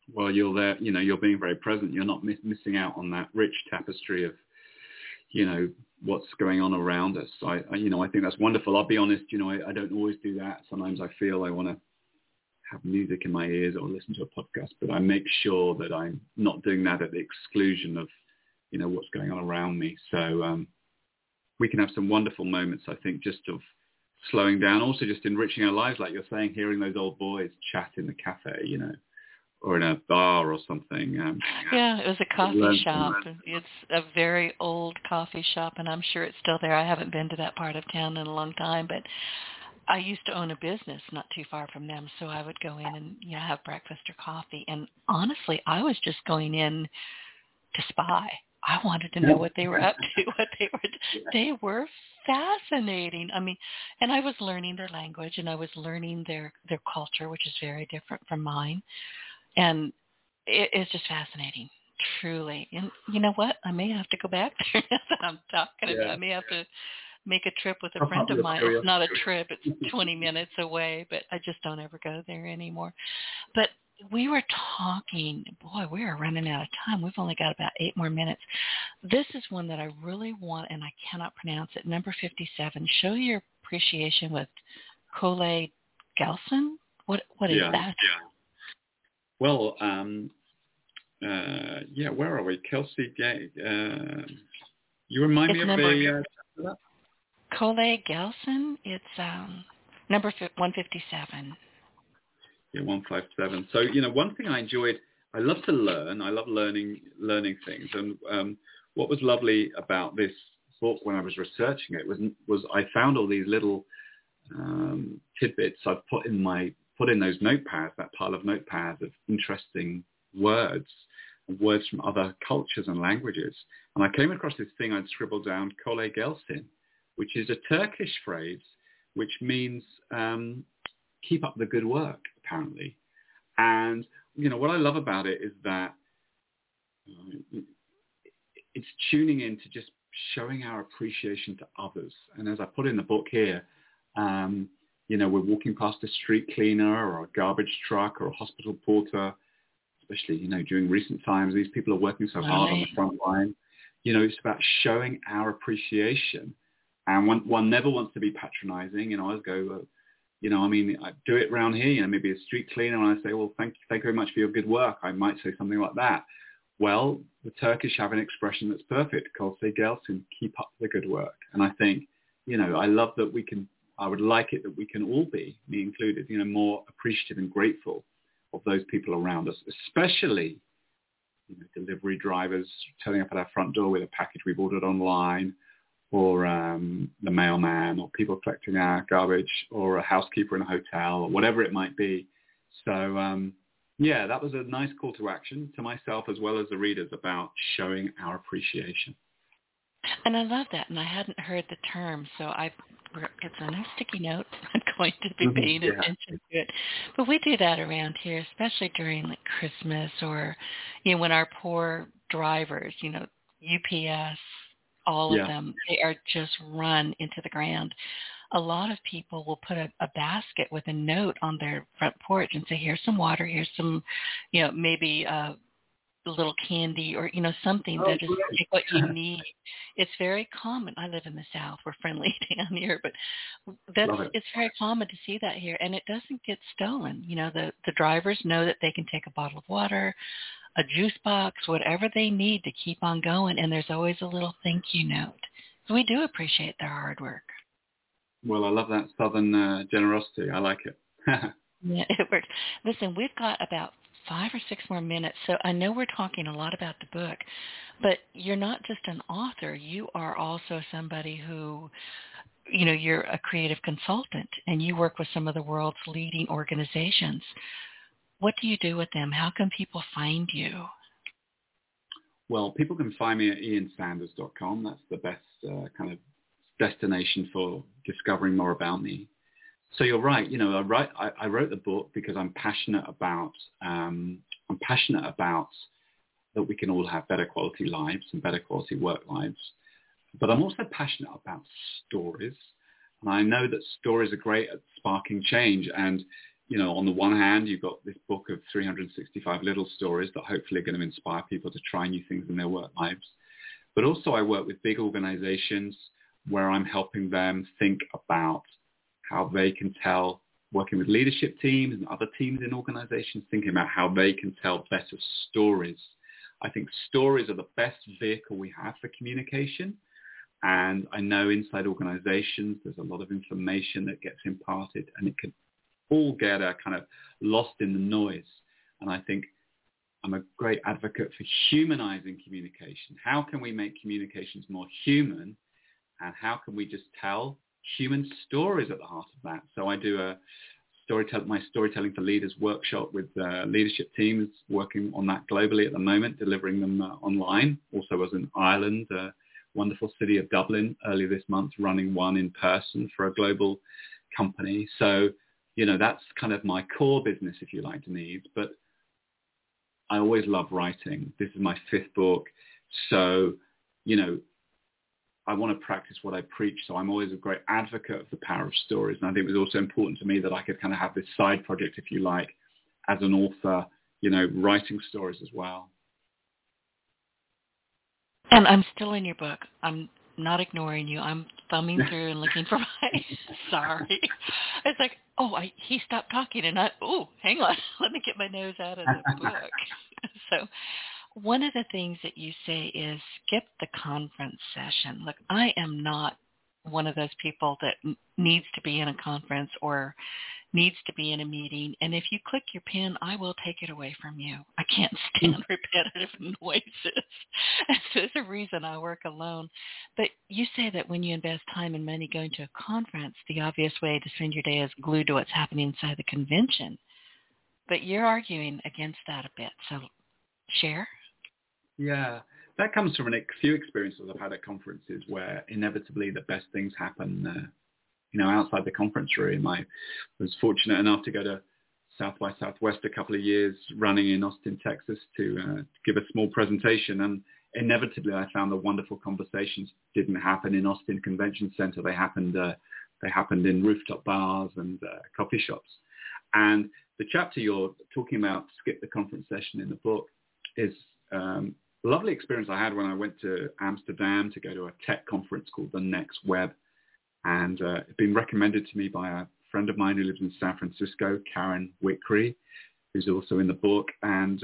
Well, you're there, you're being very present. You're not missing out on that rich tapestry of, what's going on around us. I think that's wonderful. I'll be honest, I don't always do that. Sometimes I feel I want to have music in my ears or listen to a podcast, but I make sure that I'm not doing that at the exclusion of, what's going on around me. So we can have some wonderful moments, I think, just of slowing down, also just enriching our lives, like you're saying, hearing those old boys chat in the cafe, or in a bar or something. Yeah, it was a coffee shop. It's a very old coffee shop, and I'm sure it's still there. I haven't been to that part of town in a long time, but I used to own a business not too far from them, so I would go in and have breakfast or coffee. And honestly, I was just going in to spy. I wanted to know what they were up to, They were fascinating. I mean, and I was learning their language, and I was learning their culture, which is very different from mine. And it's just fascinating, truly. And you know what? I may have to go back there that I'm talking about. I may have to make a trip with a friend of mine. It's not a trip. It's 20 minutes away, but I just don't ever go there anymore. But we were talking, boy, we are running out of time. We've only got about 8 more minutes. This is one that I really want, and I cannot pronounce it. Number 57, Show Your Appreciation with Kole Gelson. What is that? Yeah. Well, where are we? Kelsey, you remind me of the... Kole Gelson, it's number 157. Yeah, 157. So, one thing I enjoyed, I love to learn. I love learning things. And what was lovely about this book when I was researching it was I found all these little tidbits I've put in those notepads, that pile of notepads of interesting words from other cultures and languages. And I came across this thing I'd scribbled down, Kole Gelsin, which is a Turkish phrase which means keep up the good work, apparently. And, what I love about it is that it's tuning in to just showing our appreciation to others. And as I put in the book here, we're walking past a street cleaner or a garbage truck or a hospital porter, especially, during recent times. These people are working so hard on the front line. It's about showing our appreciation. And one never wants to be patronizing. I always go, I do it around here, maybe a street cleaner, and I say, well, thank you very much for your good work. I might say something like that. Well, the Turkish have an expression that's perfect, called "Kole Gelsin," keep up the good work. And I think, I love that I would like it that we can all be, me included, more appreciative and grateful of those people around us, especially, delivery drivers turning up at our front door with a package we've ordered online, or the mailman, or people collecting our garbage, or a housekeeper in a hotel, or whatever it might be. So, that was a nice call to action to myself as well as the readers about showing our appreciation. And I love that, and I hadn't heard the term, so it's on a sticky note. I'm going to be paying attention to it. But we do that around here, especially during like Christmas, or when our poor drivers, UPS, all of them, they are just run into the ground. A lot of people will put a basket with a note on their front porch and say, here's some water, here's some, maybe a little candy, or, something that is what you need. It's very common. I live in the South. We're friendly down here, but it's very common to see that here, and it doesn't get stolen. The drivers know that they can take a bottle of water, a juice box, whatever they need to keep on going, and there's always a little thank you note. So we do appreciate their hard work. Well, I love that Southern generosity. I like it. Yeah, it works. Listen, we've got about 5 or 6 more minutes, so I know we're talking a lot about the book, but you're not just an author. You are also somebody who, you're a creative consultant, and you work with some of the world's leading organizations. What do you do with them? How can people find you? Well, people can find me at iansanders.com. That's the best kind of destination for discovering more about me. So you're right. I wrote the book because I'm passionate about that we can all have better quality lives and better quality work lives. But I'm also passionate about stories, and I know that stories are great at sparking change. And on the one hand, you've got this book of 365 little stories that hopefully are going to inspire people to try new things in their work lives. But also I work with big organizations where I'm helping them think about how they can tell, working with leadership teams and other teams in organizations, thinking about how they can tell better stories. I think stories are the best vehicle we have for communication. And I know inside organizations, there's a lot of information that gets imparted, and it can all get kind of lost in the noise. And I think I'm a great advocate for humanizing communication. How can we make communications more human? And how can we just tell human stories at the heart of that? So I do my Storytelling for Leaders workshop with leadership teams, working on that globally at the moment, delivering them online. Also was in Ireland, wonderful city of Dublin, earlier this month, running one in person for a global company. So, that's kind of my core business, if you like, Denise. But I always love writing. This is my 5th book. So, I want to practice what I preach. So I'm always a great advocate of the power of stories. And I think it was also important to me that I could kind of have this side project, if you like, as an author, writing stories as well. And I'm still in your book. I'm not ignoring you. I'm thumbing through and looking for sorry. It's like, he stopped talking, and hang on. Let me get my nose out of the book. So one of the things that you say is skip the conference session. Look, I am not one of those people that needs to be in a conference or needs to be in a meeting. And if you click your pen, I will take it away from you. I can't stand repetitive noises. And so there's a reason I work alone. But you say that when you invest time and money going to a conference, the obvious way to spend your day is glued to what's happening inside the convention. But you're arguing against that a bit. So share? Yeah, that comes from a few experiences I've had at conferences where inevitably the best things happen outside the conference room. I was fortunate enough to go to South by Southwest a couple of years running in Austin, Texas to give a small presentation. And inevitably I found the wonderful conversations didn't happen in Austin Convention Center. They happened in rooftop bars and coffee shops. And the chapter you're talking about, Skip the Conference Session, in the book is a lovely experience I had when I went to Amsterdam to go to a tech conference called The Next Web. And it's been recommended to me by a friend of mine who lives in San Francisco, Karen Wickery, who's also in the book. And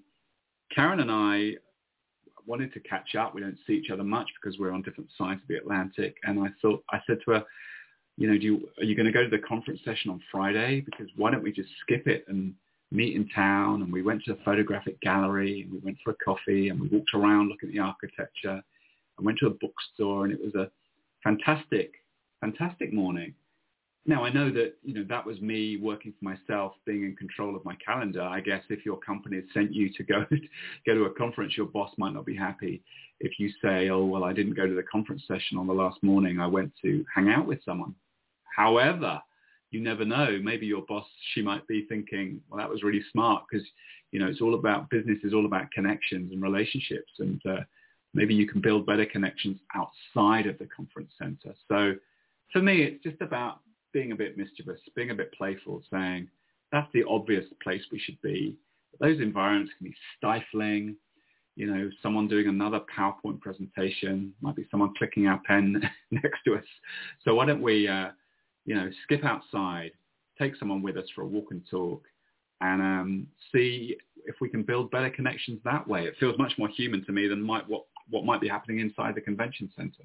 Karen and I wanted to catch up. We don't see each other much because we're on different sides of the Atlantic. And I said to her, are you going to go to the conference session on Friday? Because why don't we just skip it and meet in town? And we went to a photographic gallery, and we went for a coffee, and we walked around looking at the architecture. I went to a bookstore, and it was a fantastic morning. Now, I know that, that was me working for myself, being in control of my calendar. I guess if your company had sent you to go to a conference, your boss might not be happy if you say, I didn't go to the conference session on the last morning. I went to hang out with someone. However, you never know. Maybe your boss, she might be thinking, well, that was really smart because, it's all about business, is all about connections and relationships. And maybe you can build better connections outside of the conference center. So for me, it's just about being a bit mischievous, being a bit playful, saying that's the obvious place we should be. But those environments can be stifling. Someone doing another PowerPoint presentation, might be someone clicking our pen next to us. So why don't we, skip outside, take someone with us for a walk and talk, and see if we can build better connections that way. It feels much more human to me than what might be happening inside the convention center.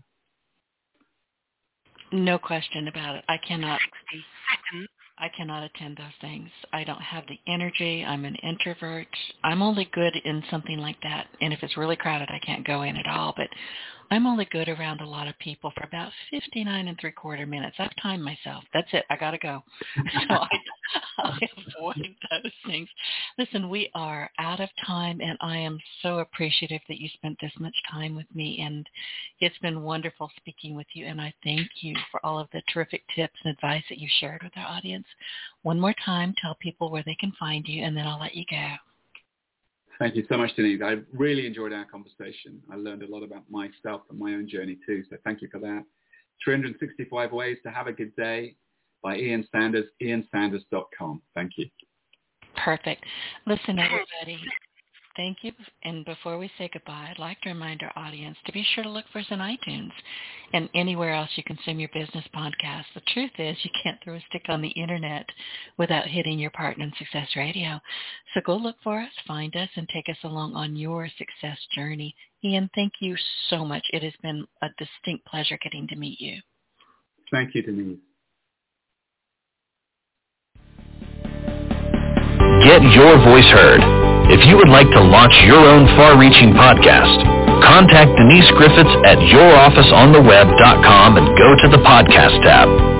No question about it. I cannot attend those things. I don't have the energy. I'm an introvert. I'm only good in something like that. And if it's really crowded, I can't go in at all. But I'm only good around a lot of people for about 59 3/4 minutes. I've timed myself. That's it. I got to go. So I avoid those things. Listen, we are out of time, and I am so appreciative that you spent this much time with me. And it's been wonderful speaking with you. And I thank you for all of the terrific tips and advice that you shared with our audience. One more time, tell people where they can find you, and then I'll let you go. Thank you so much, Denise. I really enjoyed our conversation. I learned a lot about myself and my own journey too, so thank you for that. 365 ways to have a good day. by Ian Sanders, iansanders.com. Thank you. Perfect. Listen, everybody, thank you. And before we say goodbye, I'd like to remind our audience to be sure to look for us on iTunes and anywhere else you consume your business podcast. The truth is you can't throw a stick on the internet without hitting your Partner in Success Radio. So go look for us, find us, and take us along on your success journey. Ian, thank you so much. It has been a distinct pleasure getting to meet you. Thank you, Denise. Get your voice heard. If you would like to launch your own far-reaching podcast, contact Denise Griffiths at yourofficeontheweb.com and go to the podcast tab.